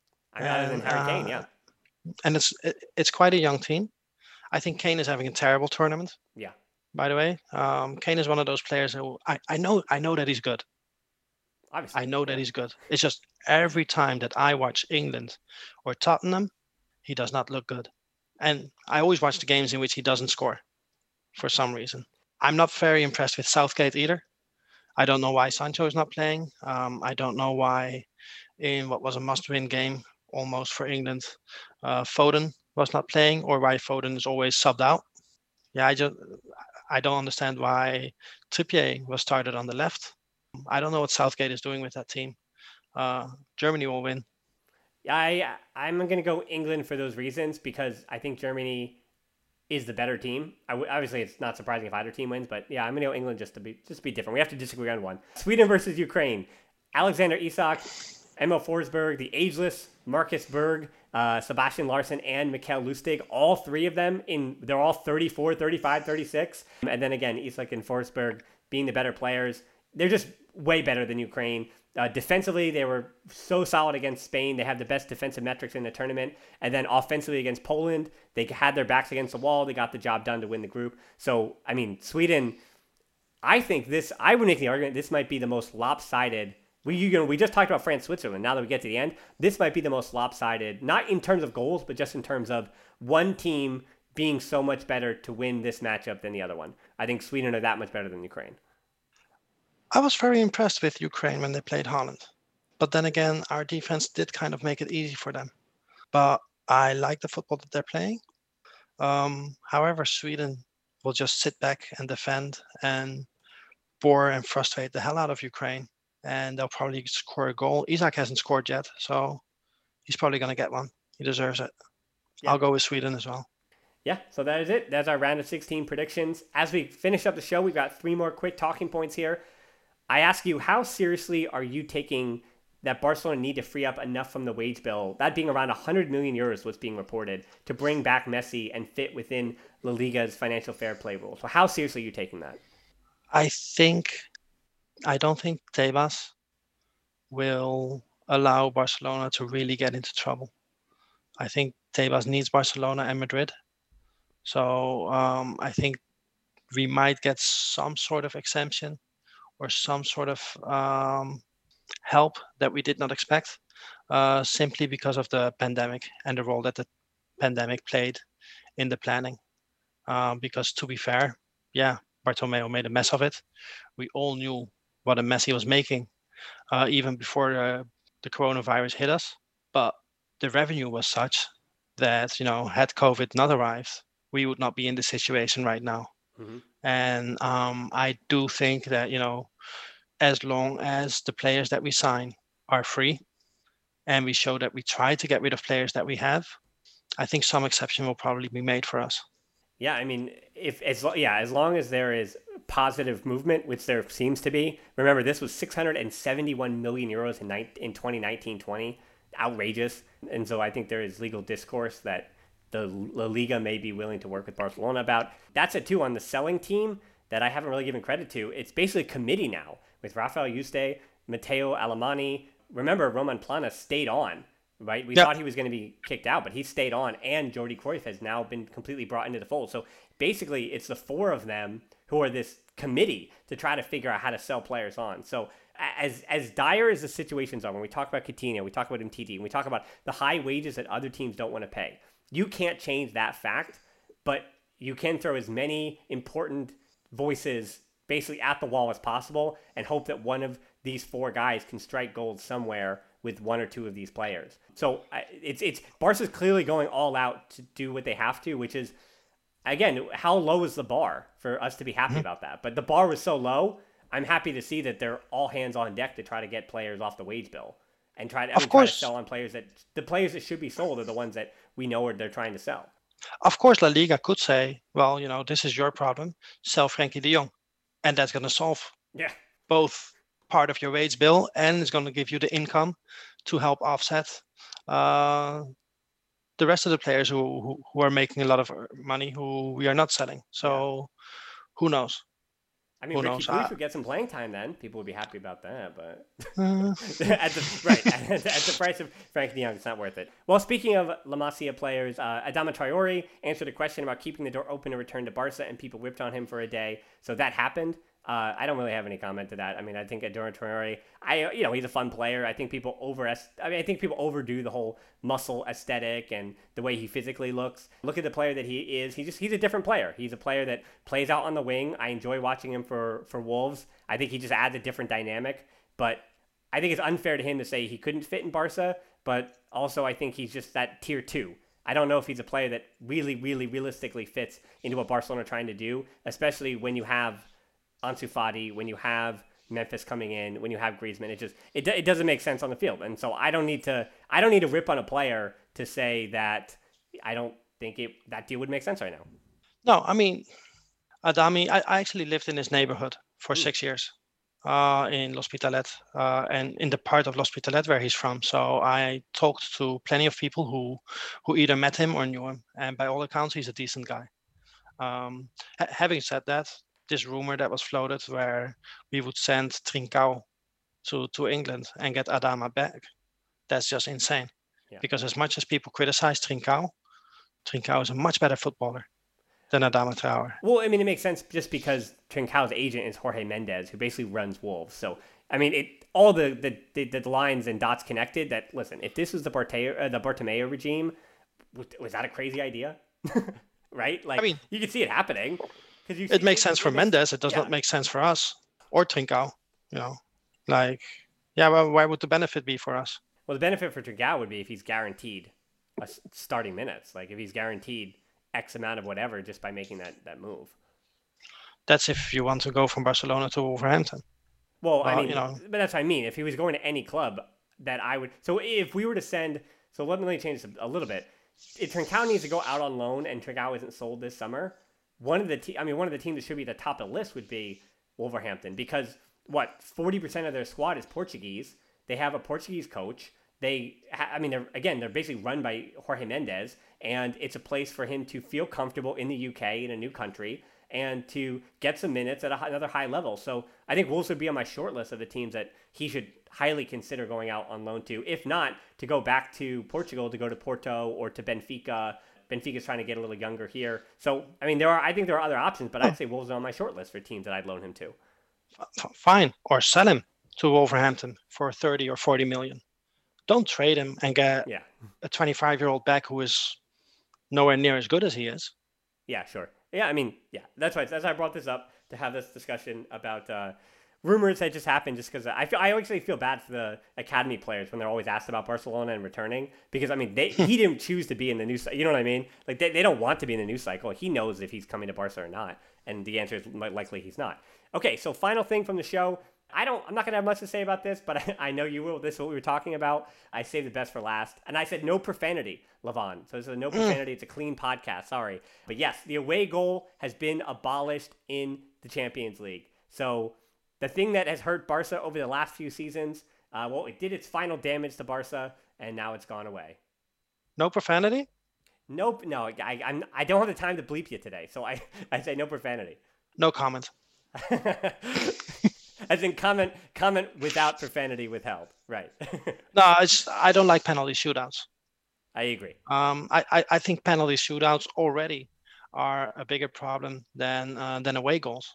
I mean, other than Harry uh, Kane, yeah. And it's it, it's quite a young team. I think Kane is having a terrible tournament. Yeah. By the way, um, Kane is one of those players who I, I know I know that he's good. Obviously, I know that yeah. he's good. It's just every time that I watch England or Tottenham, he does not look good. And I always watch the games in which he doesn't score for some reason. I'm not very impressed with Southgate either. I don't know why Sancho is not playing. Um, I don't know why in what was a must-win game almost for England, uh, Foden was not playing, or why Foden is always subbed out. Yeah, I just I don't understand why Trippier was started on the left. I don't know what Southgate is doing with that team. Uh, Germany will win. I, I'm going to go England for those reasons because I think Germany is the better team. I w- obviously, it's not surprising if either team wins, but yeah, I'm going to go England just to be just to be different. We have to disagree on one. Sweden versus Ukraine. Alexander Isak, Emil Forsberg, the ageless Marcus Berg, uh, Sebastian Larsson, and Mikael Lustig. All three of them, in they're all thirty-four, thirty-five, thirty-six. And then again, Isak and Forsberg being the better players. They're just way better than Ukraine. Uh, defensively, they were so solid against Spain. They have the best defensive metrics in the tournament. And then offensively against Poland, they had their backs against the wall. They got the job done to win the group. So, I mean, Sweden, I think this, I would make the argument this might be the most lopsided. We, you know, we just talked about France, Switzerland. Now that we get to the end, this might be the most lopsided, not in terms of goals, but just in terms of one team being so much better to win this matchup than the other one. I think Sweden are that much better than Ukraine. I was very impressed with Ukraine when they played Holland. But then again, our defense did kind of make it easy for them. But I like the football that they're playing. Um, however, Sweden will just sit back and defend and bore and frustrate the hell out of Ukraine. And they'll probably score a goal. Isak hasn't scored yet, so he's probably going to get one. He deserves it. Yeah. I'll go with Sweden as well. Yeah, so that is it. That's our round of sixteen predictions. As we finish up the show, we've got three more quick talking points here. I ask you, how seriously are you taking that Barcelona need to free up enough from the wage bill, that being around one hundred million euros was being reported, to bring back Messi and fit within La Liga's financial fair play rules? So how seriously are you taking that? I think, I don't think Tebas will allow Barcelona to really get into trouble. I think Tebas needs Barcelona and Madrid. So um, I think we might get some sort of exemption or some sort of um, help that we did not expect, uh, simply because of the pandemic and the role that the pandemic played in the planning. Um, because to be fair, yeah, Bartomeu made a mess of it. We all knew what a mess he was making, uh, even before uh, the coronavirus hit us. But the revenue was such that, you know, had COVID not arrived, we would not be in this situation right now. Mm-hmm. And um, I do think that, you know, as long as the players that we sign are free and we show that we try to get rid of players that we have, I think some exception will probably be made for us. Yeah, I mean, if as yeah, as long as there is positive movement, which there seems to be. Remember, this was six hundred seventy-one million euros in in twenty nineteen twenty, outrageous. And so I think there is legal discourse that the La Liga may be willing to work with Barcelona about. That's it too on the selling team that I haven't really given credit to. It's basically a committee now with Rafael Yuste, Matteo Alemany. Remember, Roman Plana stayed on, right? We yep. thought he was going to be kicked out, but he stayed on, and Jordi Cruyff has now been completely brought into the fold. So basically, it's the four of them who are this committee to try to figure out how to sell players on. So as as dire as the situations are, when we talk about Coutinho, we talk about M T D, and we talk about the high wages that other teams don't want to pay, you can't change that fact, but you can throw as many important voices basically at the wall as possible and hope that one of these four guys can strike gold somewhere with one or two of these players. So it's it's Barca's clearly going all out to do what they have to, which is, again, how low is the bar for us to be happy mm-hmm. about that? But the bar was so low, I'm happy to see that they're all hands on deck to try to get players off the wage bill and try to, I mean, try to sell on players that the players that should be sold are the ones that we know are they're trying to sell. Of course, La Liga could say, well, you know, this is your problem. Sell Frenkie de Jong. And that's going to solve yeah. both part of your wage bill, and it's going to give you the income to help offset uh, the rest of the players who, who who are making a lot of money who we are not selling. So yeah. who knows? I mean, Ricky Puig would get some playing time then. People would be happy about that, but uh, at the right at, at the price of Frenkie de Jong, it's not worth it. Well, speaking of La Masia players, uh, Adama Traore answered a question about keeping the door open to return to Barca, and people whipped on him for a day. So that happened. Uh, I don't really have any comment to that. I mean, I think Adama Traore, I you know, he's a fun player. I think people over, I mean, I think people overdo the whole muscle aesthetic and the way he physically looks. Look at the player that he is. He just he's a different player. He's a player that plays out on the wing. I enjoy watching him for for Wolves. I think he just adds a different dynamic. But I think it's unfair to him to say he couldn't fit in Barca. But also, I think he's just that tier two. I don't know if he's a player that really, really, realistically fits into what Barcelona are trying to do, especially when you have Ansu Fati, when you have Memphis coming in, when you have Griezmann. It just it it doesn't make sense on the field. And so I don't need to I don't need to rip on a player to say that I don't think it that deal would make sense right now. No, I mean, Adami, I, I actually lived in his neighborhood for mm. six years uh, in L'Hospitalet uh, and in the part of L'Hospitalet where he's from. So I talked to plenty of people who, who either met him or knew him. And by all accounts, he's a decent guy. Um, ha- having said that, this rumor that was floated where we would send Trincao to, to England and get Adama back, that's just insane. Yeah. Because as much as people criticize Trincao, Trincao is a much better footballer than Adama Traore. Well, I mean, it makes sense just because Trincao's agent is Jorge Mendes, who basically runs Wolves. So, I mean, it all the the, the, the lines and dots connected that, listen, if this was the, Barteo, uh, the Bartomeu regime, was that a crazy idea? Right? Like, I mean, you can see it happening. You it makes sense for Mendes. It does yeah. not make sense for us or Trincao. You know, like, yeah, well, why would the benefit be for us? Well, the benefit for Trincao would be if he's guaranteed a starting minutes. Like, if he's guaranteed X amount of whatever just by making that, that move. That's if you want to go from Barcelona to Wolverhampton. Well, I mean, you know, but that's what I mean. If he was going to any club that I would, so if we were to send, so let me change this a little bit. If Trincao needs to go out on loan and Trincao isn't sold this summer, one of the te- I mean, one of the teams that should be at the top of the list would be Wolverhampton because what forty percent of their squad is Portuguese. They have a Portuguese coach. They, ha- I mean, they're again, they're basically run by Jorge Mendes, and it's a place for him to feel comfortable in the U K in a new country and to get some minutes at a, another high level. So I think Wolves would be on my short list of the teams that he should highly consider going out on loan to. If not, to go back to Portugal, to go to Porto or to Benfica. Benfica's trying to get a little younger here. So, I mean, there are. I think there are other options, but I'd say Wolves are on my short list for teams that I'd loan him to. Fine. Or sell him to Wolverhampton for thirty or forty million. Don't trade him and get yeah. a twenty-five-year-old back who is nowhere near as good as he is. Yeah, sure. Yeah, I mean, yeah, that's why, that's why I brought this up to have this discussion about uh, rumors that just happened just because I feel, I actually feel bad for the academy players when they're always asked about Barcelona and returning because, I mean, they he didn't choose to be in the news. You know what I mean? Like, they, they don't want to be in the news cycle. He knows if he's coming to Barca or not, and the answer is likely he's not. Okay, so final thing from the show. I don't, I'm not going to have much to say about this, but I, I know you will. This is what we were talking about. I saved the best for last. And I said no profanity, Levon. So this is a no profanity. It's a clean podcast. Sorry. But yes, the away goal has been abolished in the Champions League. So the thing that has hurt Barca over the last few seasons, uh, well, it did its final damage to Barca, and now it's gone away. No profanity? Nope. No, I, I'm, I don't have the time to bleep you today. So I, I say no profanity. No comment. As in comment comment without profanity withheld. Right. No, it's, I don't like penalty shootouts. I agree. Um, I, I, I think penalty shootouts already are a bigger problem than uh, than away goals.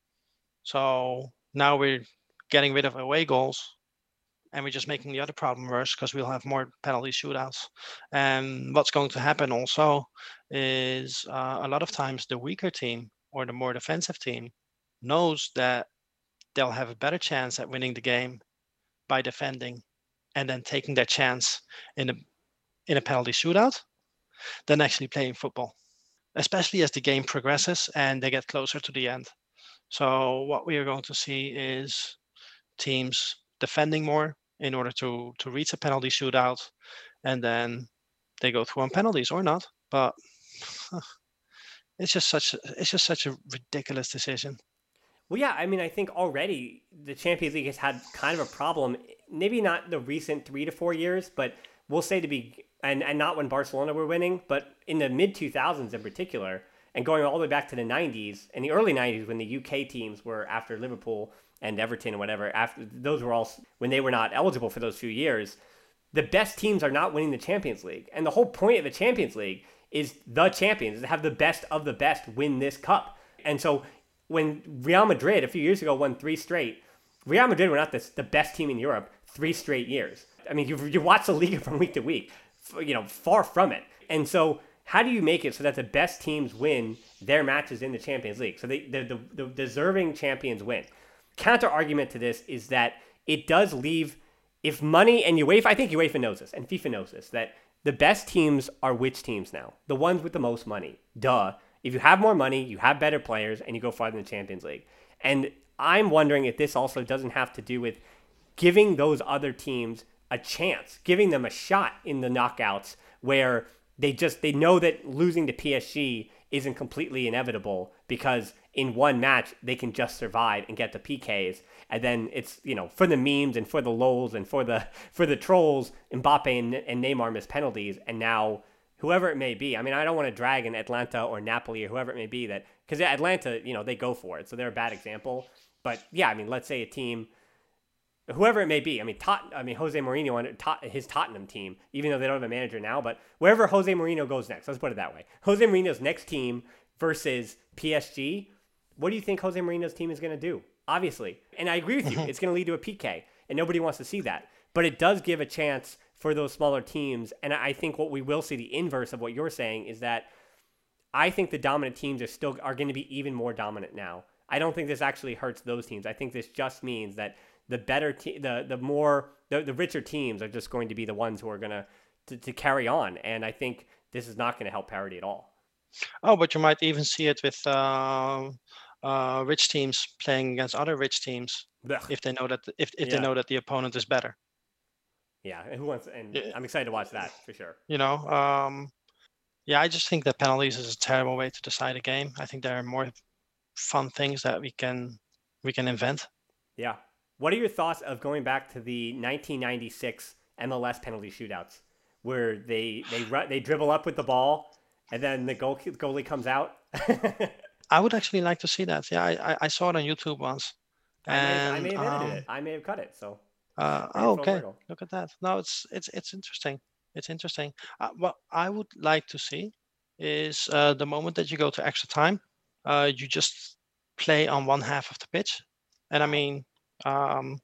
So now we're getting rid of away goals and we're just making the other problem worse because we'll have more penalty shootouts. And what's going to happen also is uh, a lot of times the weaker team or the more defensive team knows that they'll have a better chance at winning the game by defending and then taking their chance in a in a penalty shootout than actually playing football, especially as the game progresses and they get closer to the end. So what we are going to see is teams defending more in order to to reach a penalty shootout, and then they go through on penalties or not. But it's just such it's just such a ridiculous decision. Well, yeah, I mean, I think already the Champions League has had kind of a problem, maybe not the recent three to four years, but we'll say to be, and, and not when Barcelona were winning, but in the mid two thousands in particular, and going all the way back to the nineties, and the early nineties when the U K teams were after Liverpool and Everton and whatever, after those were all, when they were not eligible for those few years, the best teams are not winning the Champions League. And the whole point of the Champions League is the champions, to have the best of the best win this cup. And so when Real Madrid a few years ago won three straight, Real Madrid were not the, the best team in Europe three straight years. I mean, you you watch the league from week to week, you know, far from it. And so how do you make it so that the best teams win their matches in the Champions League? So they, the, the, the deserving champions win. Counter argument to this is that it does leave, if money and UEFA, I think UEFA knows this and FIFA knows this, that the best teams are which teams now? The ones with the most money. Duh. If you have more money, you have better players, and you go farther in the Champions League. And I'm wondering if this also doesn't have to do with giving those other teams a chance, giving them a shot in the knockouts where they just, they know that losing to P S G isn't completely inevitable, because in one match they can just survive and get the P Ks, and then it's, you know, for the memes and for the lols and for the for the trolls, Mbappe and, and Neymar miss penalties, and now whoever it may be. I mean, I don't want to drag in Atlanta or Napoli or whoever it may be, that because Atlanta, you know, they go for it, so they're a bad example. But yeah, I mean, let's say a team, whoever it may be. I mean, Tot, I mean, Jose Mourinho on Tot, his Tottenham team, even though they don't have a manager now, but wherever Jose Mourinho goes next, let's put it that way. Jose Mourinho's next team versus P S G. What do you think Jose Mourinho's team is going to do? Obviously, and I agree with you, it's going to lead to a P K, and nobody wants to see that. But it does give a chance for those smaller teams, and I think what we will see, the inverse of what you're saying, is that I think the dominant teams are still are going to be even more dominant now. I don't think this actually hurts those teams. I think this just means that the better, te- the the more, the, the richer teams are just going to be the ones who are going to to carry on, and I think this is not going to help parity at all. Oh, but you might even see it with uh, uh, rich teams playing against other rich teams Ugh. if they know that if if yeah. they know that the opponent is better. Yeah, and who wants? And yeah. I'm excited to watch that for sure. You know, um, yeah, I just think that penalties is a terrible way to decide a game. I think there are more fun things that we can we can invent. Yeah. What are your thoughts of going back to the nineteen ninety-six M L S penalty shootouts, where they they they dribble up with the ball and then the goal goalie comes out? I would actually like to see that. Yeah, I I saw it on YouTube once. And, I may, I may have edited um, it. I may have cut it. So. Uh, oh, okay. Look at that. No, it's it's it's interesting. It's interesting. Uh, what I would like to see is uh, the moment that you go to extra time, uh, you just play on one half of the pitch. And I mean, um,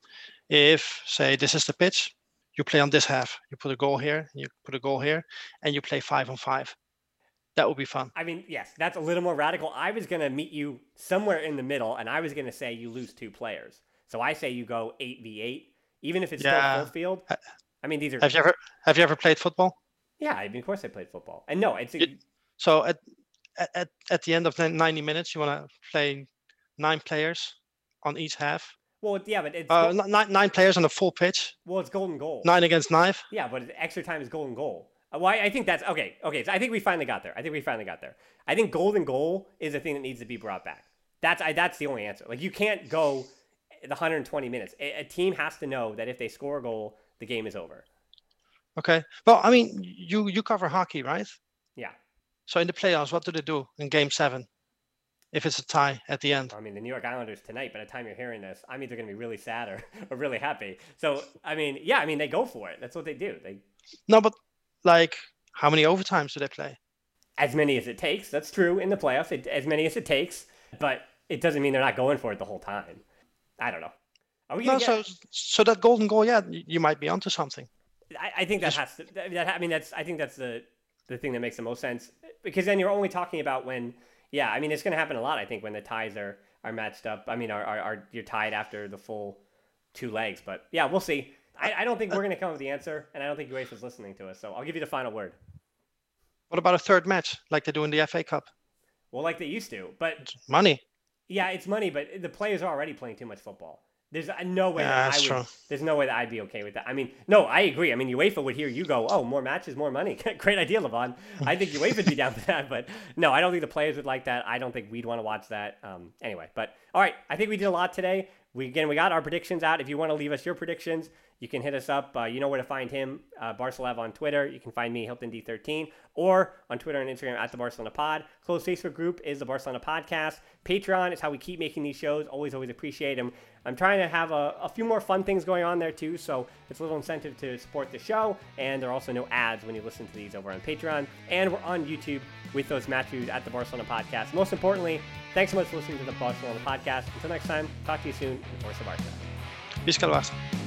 if say this is the pitch, you play on this half. You put a goal here, you put a goal here, and you play five on five. That would be fun. I mean, yes, that's a little more radical. I was gonna meet you somewhere in the middle, and I was gonna say you lose two players. So I say you go eight v eight. Even if it's yeah. still full field. I mean, these are. Have you ever Have you ever played football? Yeah, I mean, of course I played football. And no, it's. A... It, so at, at at the end of the ninety minutes, you want to play nine players on each half. Well, yeah, but it's uh, nine nine players on the full pitch. Well, it's golden goal. Nine against nine. Yeah, but extra time is golden goal. Well, I, I think that's okay. Okay, so I think we finally got there. I think we finally got there. I think golden goal is a thing that needs to be brought back. That's I. That's the only answer. Like, you can't go the one hundred twenty minutes. A, a team has to know that if they score a goal, the game is over. Okay. Well, I mean, you you cover hockey, right? Yeah. So in the playoffs, what do they do in game seven if it's a tie at the end? I mean, the New York Islanders tonight, by the time you're hearing this, I'm either going to be really sad or, or really happy. So, I mean, yeah, I mean, they go for it. That's what they do. They. No, but like, how many overtimes do they play? As many as it takes. That's true in the playoffs. It, as many as it takes. But it doesn't mean they're not going for it the whole time. I don't know. Are we no, get... so so that golden goal, yeah, you might be onto something. I, I think that has to. That, I mean, that's. I think that's the the thing that makes the most sense, because then you're only talking about when. Yeah, I mean, it's going to happen a lot. I think when the ties are, are matched up. I mean, are, are are you're tied after the full two legs. But yeah, we'll see. I, I don't think we're going to come up with the answer, and I don't think UEFA is listening to us. So I'll give you the final word. What about a third match, like they do in the F A Cup? Well, like they used to, but it's money. Yeah, it's money, but the players are already playing too much football. There's no way yeah, that I would. True. There's no way that I'd be okay with that. I mean, no, I agree. I mean, UEFA would hear you go, "Oh, more matches, more money." Great idea, Levon. I think UEFA would be down for that, but no, I don't think the players would like that. I don't think we'd want to watch that. Um, anyway, but all right, I think we did a lot today. We again, we got our predictions out. If you want to leave us your predictions, you can hit us up. Uh, you know where to find him, uh, Barcelev on Twitter. You can find me, Hilton D thirteen, or on Twitter and Instagram at the Barcelona Pod. Closed Facebook group is the Barcelona Podcast. Patreon is how we keep making these shows. Always, always appreciate them. I'm trying to have a, a few more fun things going on there too, so it's a little incentive to support the show. And there are also no ads when you listen to these over on Patreon. And we're on YouTube with those match reviews at the Barcelona Podcast. Most importantly, thanks so much for listening to the Barcelona Podcast. Until next time, talk to you soon. And Força Barça. Visca el Barça.